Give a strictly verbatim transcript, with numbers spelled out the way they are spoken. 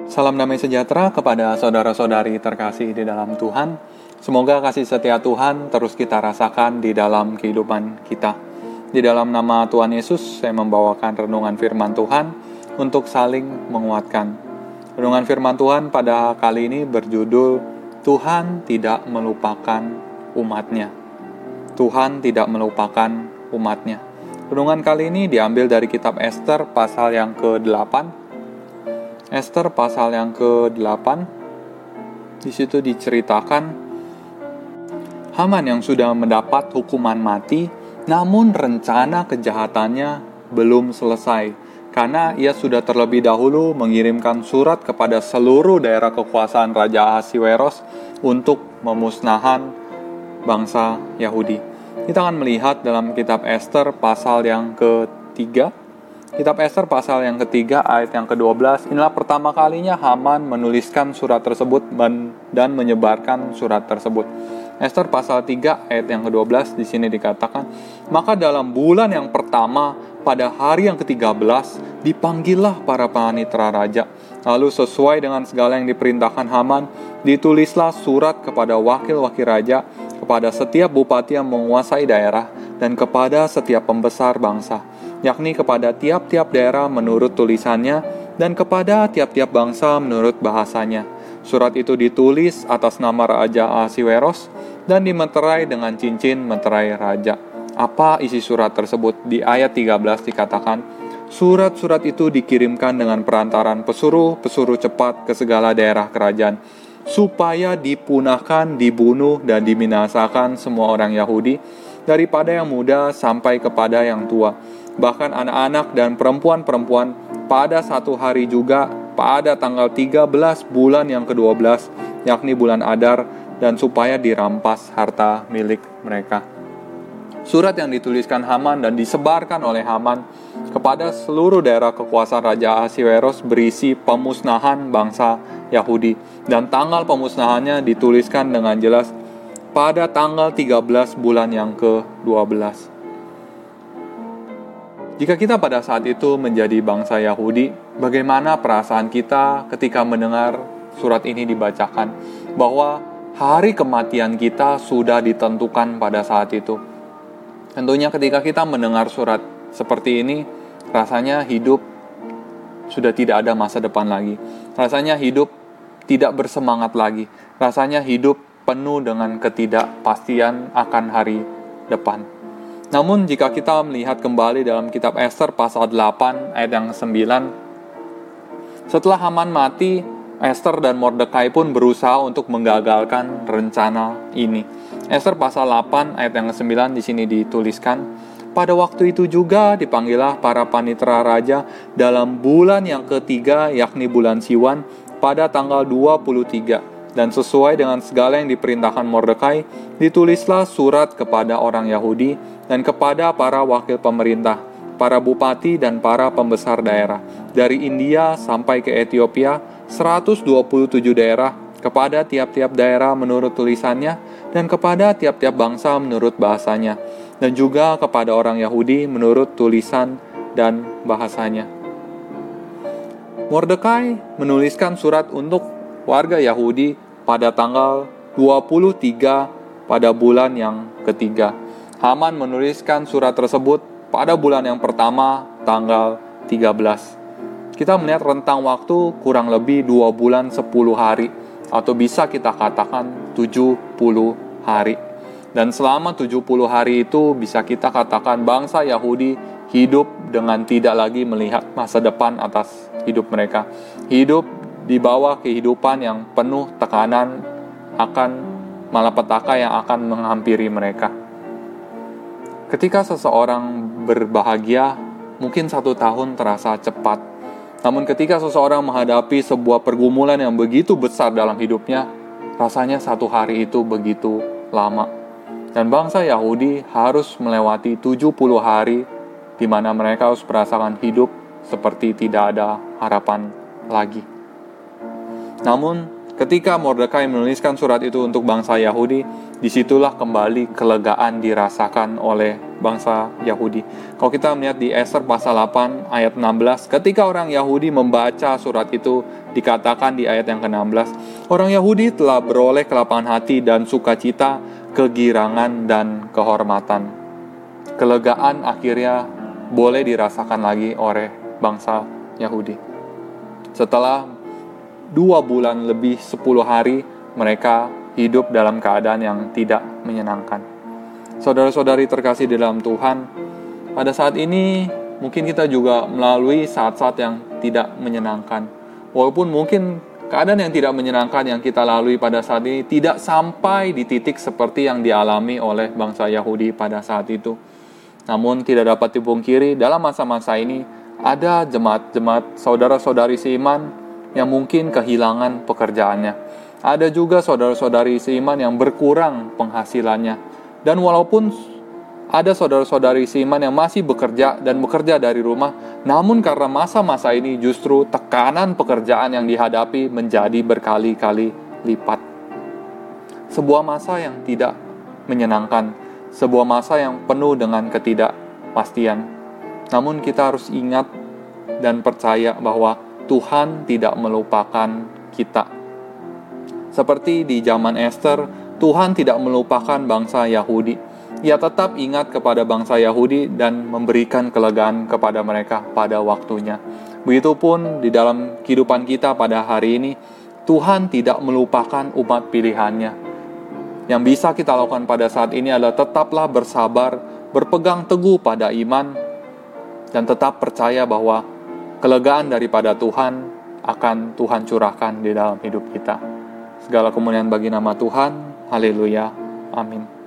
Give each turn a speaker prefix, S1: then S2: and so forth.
S1: Salam damai sejahtera kepada saudara-saudari terkasih di dalam Tuhan. Semoga kasih setia Tuhan terus kita rasakan di dalam kehidupan kita. Di dalam nama Tuhan Yesus, saya membawakan renungan firman Tuhan untuk saling menguatkan. Renungan firman Tuhan pada kali ini berjudul Tuhan tidak melupakan umatnya. Tuhan tidak melupakan umatnya. Renungan kali ini diambil dari kitab Ester pasal yang kedelapan. Ester pasal yang kedelapan, di situ diceritakan Haman yang sudah mendapat hukuman mati, namun rencana kejahatannya belum selesai, karena ia sudah terlebih dahulu mengirimkan surat kepada seluruh daerah kekuasaan Raja Ahasiweros untuk memusnahkan bangsa Yahudi. Kita akan melihat dalam kitab Ester pasal yang ketiga. Kitab Ester pasal yang ketiga ayat yang kedua belas, inilah pertama kalinya Haman menuliskan surat tersebut dan menyebarkan surat tersebut. Ester pasal tiga ayat yang kedua belas di sini dikatakan, maka dalam bulan yang pertama pada hari yang ketiga belas dipanggillah para panitera raja. Lalu sesuai dengan segala yang diperintahkan Haman, ditulislah surat kepada wakil-wakil raja, kepada setiap bupati yang menguasai daerah, dan kepada setiap pembesar bangsa, yakni kepada tiap-tiap daerah menurut tulisannya, dan kepada tiap-tiap bangsa menurut bahasanya. Surat itu ditulis atas nama Raja Ahasiweros, dan dimeterai dengan cincin meterai raja. Apa isi surat tersebut? Di ayat tiga belas dikatakan, surat-surat itu dikirimkan dengan perantaran pesuruh-pesuruh cepat ke segala daerah kerajaan, supaya dipunahkan, dibunuh, dan dibinasakan semua orang Yahudi, daripada yang muda sampai kepada yang tua, bahkan anak-anak dan perempuan-perempuan, pada satu hari juga, pada tanggal tiga belas bulan yang kedua belas, yakni bulan Adar, dan supaya dirampas harta milik mereka. Surat yang dituliskan Haman dan disebarkan oleh Haman kepada seluruh daerah kekuasaan Raja Ahasiweros berisi pemusnahan bangsa Yahudi, dan tanggal pemusnahannya dituliskan dengan jelas pada tanggal tiga belas bulan yang kedua belas. Jika kita pada saat itu menjadi bangsa Yahudi, bagaimana perasaan kita ketika mendengar surat ini dibacakan, bahwa hari kematian kita sudah ditentukan pada saat itu? Tentunya ketika kita mendengar surat seperti ini, rasanya hidup sudah tidak ada masa depan lagi. Rasanya hidup tidak bersemangat lagi. Rasanya hidup penuh dengan ketidakpastian akan hari depan. Namun jika kita melihat kembali dalam kitab Ester pasal delapan ayat yang sembilan, setelah Haman mati, Ester dan Mordekai pun berusaha untuk menggagalkan rencana ini. Ester pasal delapan ayat yang sembilan di sini dituliskan, pada waktu itu juga dipanggillah para panitera raja dalam bulan yang ketiga, yakni bulan Siwan, pada tanggal dua puluh tiga. Dan sesuai dengan segala yang diperintahkan Mordekai, ditulislah surat kepada orang Yahudi dan kepada para wakil pemerintah, para bupati dan para pembesar daerah, dari India sampai ke Ethiopia, seratus dua puluh tujuh daerah, kepada tiap-tiap daerah menurut tulisannya, dan kepada tiap-tiap bangsa menurut bahasanya, dan juga kepada orang Yahudi menurut tulisan dan bahasanya. Mordekai menuliskan surat untuk warga Yahudi pada tanggal dua puluh tiga pada bulan yang ketiga. Haman menuliskan surat tersebut pada bulan yang pertama tanggal tiga belas. Kita melihat rentang waktu kurang lebih dua bulan sepuluh hari, atau bisa kita katakan tujuh puluh hari. Dan selama tujuh puluh hari itu bisa kita katakan bangsa Yahudi hidup dengan tidak lagi melihat masa depan atas hidup mereka. Hidup di bawah kehidupan yang penuh tekanan akan malapetaka yang akan menghampiri mereka. Ketika seseorang berbahagia, mungkin satu tahun terasa cepat. Namun ketika seseorang menghadapi sebuah pergumulan yang begitu besar dalam hidupnya, rasanya satu hari itu begitu lama. Dan bangsa Yahudi harus melewati tujuh puluh hari di mana mereka harus merasakan hidup seperti tidak ada harapan lagi. Namun, ketika Mordekai menuliskan surat itu untuk bangsa Yahudi, disitulah kembali kelegaan dirasakan oleh bangsa Yahudi. Kalau kita melihat di Ester pasal delapan ayat enam belas, ketika orang Yahudi membaca surat itu, dikatakan di ayat yang ke enam belas, orang Yahudi telah beroleh kelapangan hati dan sukacita, kegirangan dan kehormatan. Kelegaan akhirnya boleh dirasakan lagi oleh bangsa Yahudi. Setelah dua bulan lebih sepuluh hari, mereka hidup dalam keadaan yang tidak menyenangkan. Saudara-saudari terkasih di dalam Tuhan, pada saat ini mungkin kita juga melalui saat-saat yang tidak menyenangkan. Walaupun mungkin keadaan yang tidak menyenangkan yang kita lalui pada saat ini tidak sampai di titik seperti yang dialami oleh bangsa Yahudi pada saat itu. Namun tidak dapat dipungkiri, dalam masa-masa ini ada jemaat-jemaat saudara-saudari seiman yang mungkin kehilangan pekerjaannya. Ada juga saudara-saudari seiman yang berkurang penghasilannya. Dan walaupun ada saudara-saudari seiman yang masih bekerja dan bekerja dari rumah, namun karena masa-masa ini justru tekanan pekerjaan yang dihadapi menjadi berkali-kali lipat. Sebuah masa yang tidak menyenangkan, sebuah masa yang penuh dengan ketidakpastian. Namun kita harus ingat dan percaya bahwa Tuhan tidak melupakan kita. Seperti di zaman Ester, Tuhan tidak melupakan bangsa Yahudi. Ia tetap ingat kepada bangsa Yahudi dan memberikan kelegaan kepada mereka pada waktunya. Begitupun di dalam kehidupan kita pada hari ini, Tuhan tidak melupakan umat pilihannya. Yang bisa kita lakukan pada saat ini adalah tetaplah bersabar, berpegang teguh pada iman, dan tetap percaya bahwa kelegaan daripada Tuhan akan Tuhan curahkan di dalam hidup kita. Segala kemuliaan bagi nama Tuhan. Haleluya. Amin.